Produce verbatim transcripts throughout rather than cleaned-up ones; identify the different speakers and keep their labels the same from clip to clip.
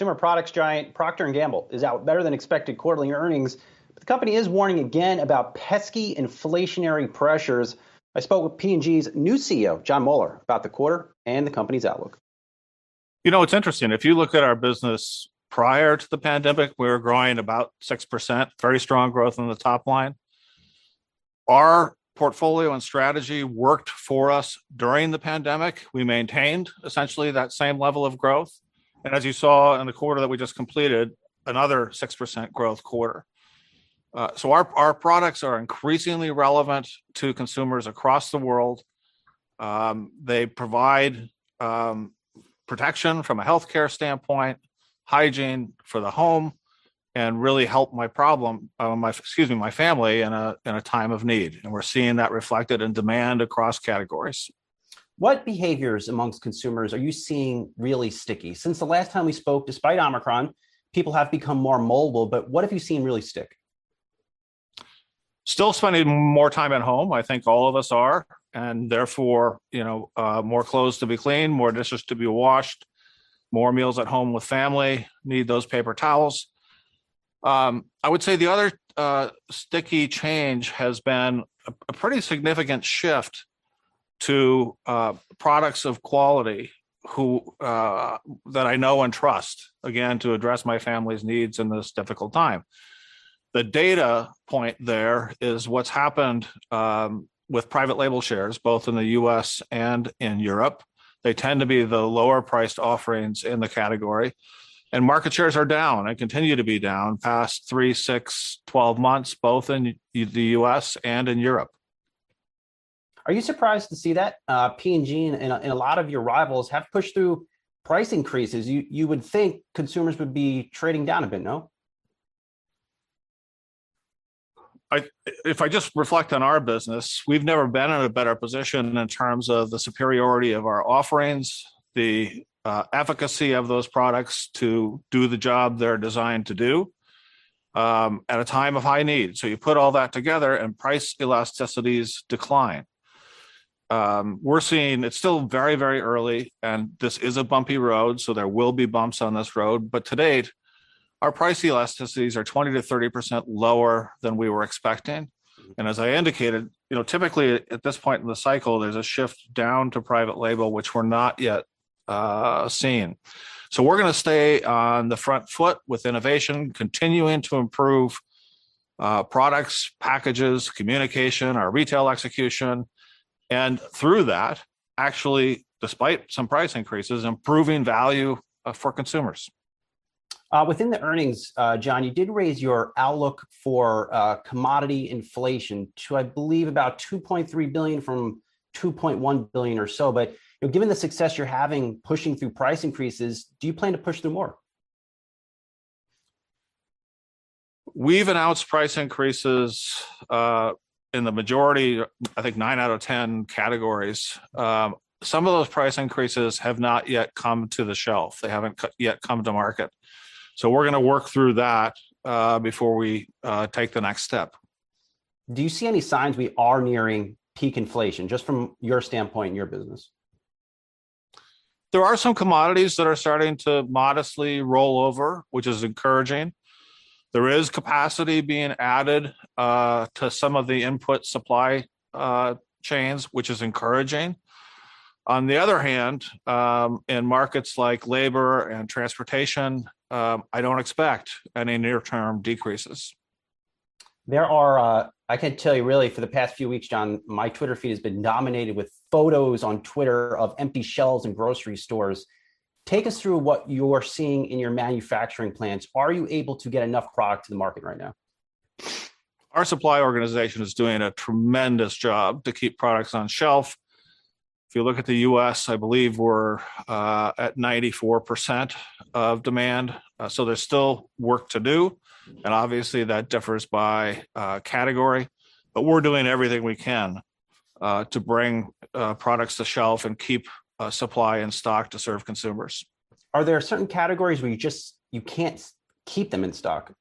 Speaker 1: Consumer products giant Procter and Gamble is out better than expected quarterly earnings, but the company is warning again about pesky inflationary pressures. I spoke with P and G's new C E O, Jon Moeller, about the quarter and the company's outlook.
Speaker 2: You know, it's interesting. If you look at our business prior to the pandemic, we were growing about six percent, very strong growth on the top line. Our portfolio and strategy worked for us during the pandemic. We maintained essentially that same level of growth. And as you saw in the quarter that we just completed, another six percent growth quarter. Uh, so our, our products are increasingly relevant to consumers across the world. Um, they provide um, protection from a healthcare standpoint, hygiene for the home, and really help my problem, uh, my excuse me, my family in a in a time of need. And we're seeing that reflected in demand across categories.
Speaker 1: What behaviors amongst consumers are you seeing really sticky? Since the last time we spoke, despite Omicron, people have become more mobile, but what have you seen really stick?
Speaker 2: Still spending more time at home. I think all of us are, and therefore, you know, uh, more clothes to be cleaned, more dishes to be washed, more meals at home with family, need those paper towels. Um, I would say the other uh, sticky change has been a, a pretty significant shift to uh, products of quality who uh, that I know and trust, again, to address my family's needs in this difficult time. The data point there is what's happened um, with private label shares, both in the U S and in Europe. They tend to be the lower priced offerings in the category. And market shares are down and continue to be down past three, six, twelve months, both in the U S and in Europe.
Speaker 1: Are you surprised to see that? Uh, P and G and, and, and a lot of your rivals have pushed through price increases. You, you would think consumers would be trading down a bit, no?
Speaker 2: I, if I just reflect on our business, we've never been in a better position in terms of the superiority of our offerings, the uh, efficacy of those products to do the job they're designed to do um, at a time of high need. So you put all that together and price elasticities decline. Um, we're seeing it's still very, very early, and this is a bumpy road, so there will be bumps on this road. But to date, our price elasticities are twenty to thirty percent lower than we were expecting. And as I indicated, you know, typically at this point in the cycle, there's a shift down to private label, which we're not yet uh, seeing. So we're going to stay on the front foot with innovation, continuing to improve uh, products, packages, communication, our retail execution. And through that, actually, despite some price increases, improving value uh, for consumers.
Speaker 1: Uh, within the earnings, uh, Jon, you did raise your outlook for uh, commodity inflation to, I believe, about two point three billion dollars from two point one billion dollars or so. But you know, given the success you're having pushing through price increases, do you plan to push through more?
Speaker 2: We've announced price increases uh, in the majority, I think nine out of ten categories. Um, some of those price increases have not yet come to the shelf. They haven't yet come to market. So we're going to work through that uh, before we uh, take the next step.
Speaker 1: Do you see any signs we are nearing peak inflation, just from your standpoint in your business?
Speaker 2: There are some commodities that are starting to modestly roll over, which is encouraging. There is capacity being added uh, to some of the input supply uh, chains, which is encouraging. On the other hand, um, in markets like labor and transportation, um, I don't expect any near-term decreases.
Speaker 1: There are, uh, I can tell you really, for the past few weeks, Jon, my Twitter feed has been dominated with photos on Twitter of empty shelves in grocery stores. Take us through what you're seeing in your manufacturing plants. Are you able to get enough product to the market right now?
Speaker 2: Our supply organization is doing a tremendous job to keep products on shelf. If you look at the U S, I believe we're uh, at ninety-four percent of demand. Uh, so there's still work to do. And obviously that differs by uh, category, but we're doing everything we can uh, to bring uh, products to shelf and keep uh, supply in stock to serve consumers.
Speaker 1: Are there certain categories where you just, you can't keep them in stock?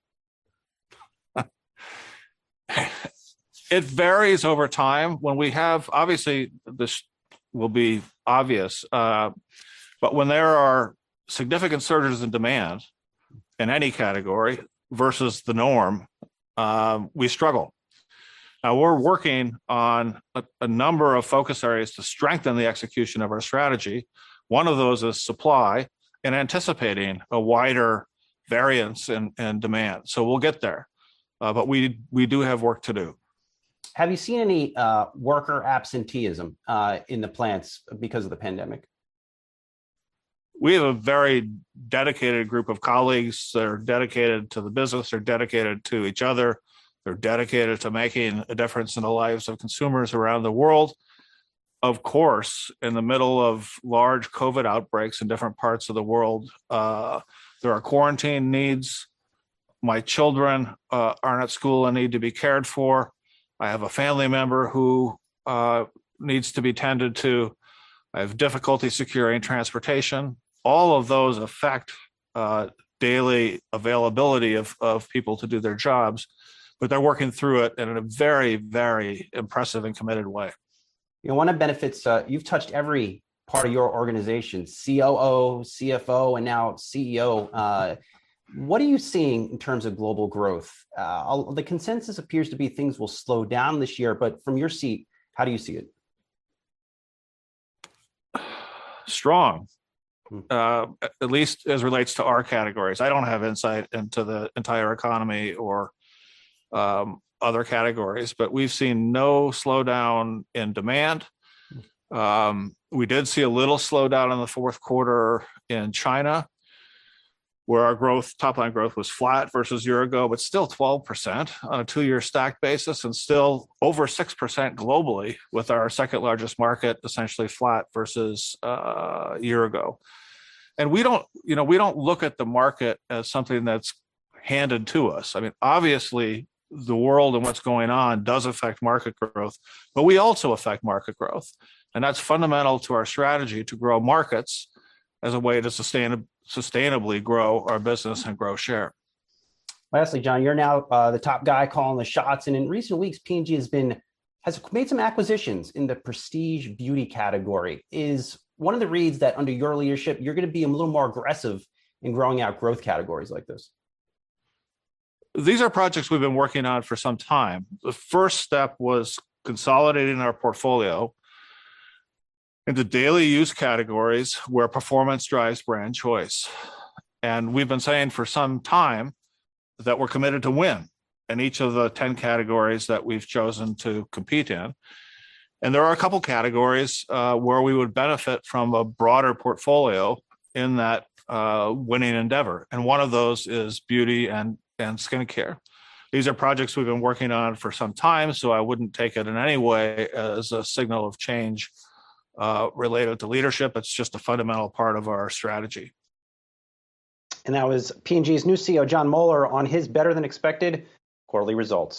Speaker 2: It varies over time. When we have, obviously this will be obvious, uh, but when there are significant surges in demand in any category versus the norm, uh, we struggle. Now, we're working on a, a number of focus areas to strengthen the execution of our strategy. One of those is supply and anticipating a wider variance in, in demand. So we'll get there, uh, but we we do have work to do.
Speaker 1: Have you seen any uh, worker absenteeism uh, in the plants because of the pandemic?
Speaker 2: We have a very dedicated group of colleagues that are dedicated to the business, they're dedicated to each other, they're dedicated to making a difference in the lives of consumers around the world. Of course, in the middle of large COVID outbreaks in different parts of the world, uh, there are quarantine needs. My children uh, aren't at school and need to be cared for. I have a family member who uh, needs to be tended to. I have difficulty securing transportation. All of those affect uh, daily availability of, of people to do their jobs, but they're working through it in a very, very impressive and committed way.
Speaker 1: You know, one of the benefits, uh, you've touched every part of your organization, C O O, C F O, and now C E O. Uh, what are you seeing in terms of global growth? Uh, the consensus appears to be things will slow down this year, but from your seat, how do you see it?
Speaker 2: Strong. Uh, at least as relates to our categories. I don't have insight into the entire economy or um, other categories, but we've seen no slowdown in demand. Um, we did see a little slowdown in the fourth quarter in China, where our growth, top line growth was flat versus a year ago, but still twelve percent on a two-year stacked basis and still over six percent globally, with our second largest market essentially flat versus uh, a year ago. And we don't, you know, we don't look at the market as something that's handed to us. I mean, obviously, the world and what's going on does affect market growth, but we also affect market growth. And that's fundamental to our strategy to grow markets as a way to sustain, sustainably grow our business and grow share.
Speaker 1: Lastly, John, you're now uh, the top guy calling the shots. And in recent weeks, P and G has been has made some acquisitions in the prestige beauty category. Is one of the reads that under your leadership, you're going to be a little more aggressive in growing out growth categories like this?
Speaker 2: These are projects we've been working on for some time. The first step was consolidating our portfolio into daily use categories where performance drives brand choice. And we've been saying for some time that we're committed to win in each of the ten categories that we've chosen to compete in. And there are a couple categories uh, where we would benefit from a broader portfolio in that uh, winning endeavor. And one of those is beauty and, and skincare. These are projects we've been working on for some time, so I wouldn't take it in any way as a signal of change uh, related to leadership. It's just a fundamental part of our strategy.
Speaker 1: And that was P and G's new C E O, Jon Moeller, on his better than expected quarterly results.